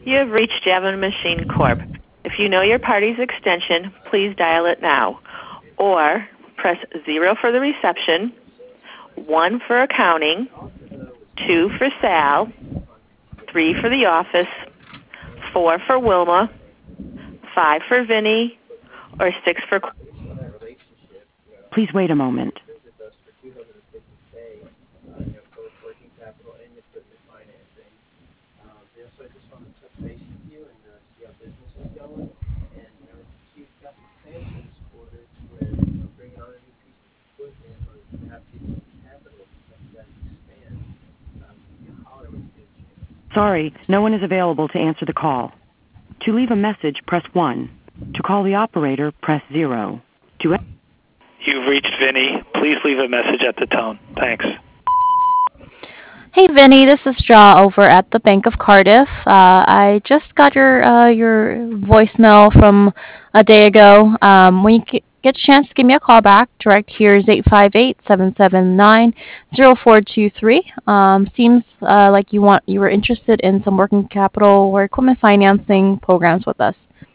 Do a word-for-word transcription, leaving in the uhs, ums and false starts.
You have reached Javelin Machine Corp. If you know your party's extension, please dial it now. Or press zero for the reception, one for accounting, two for Sal, three for the office, four for Wilma, five for Vinny, or six for... Please wait a moment. Sorry, no one is available to answer the call. To leave a message, press one. To call the operator, press zero. To You've reached Vinny. Please leave a message at the tone. Thanks. Hey Vinny, this is Jaw over at the Bank of Cardiff. Uh, I just got your uh, your voicemail from a day ago. Um, when you g- get a chance, give me a call back. Direct here is eight five eight, seven seven nine, zero four two three. Um, seems uh, like you want you were interested in some working capital or equipment financing programs with us.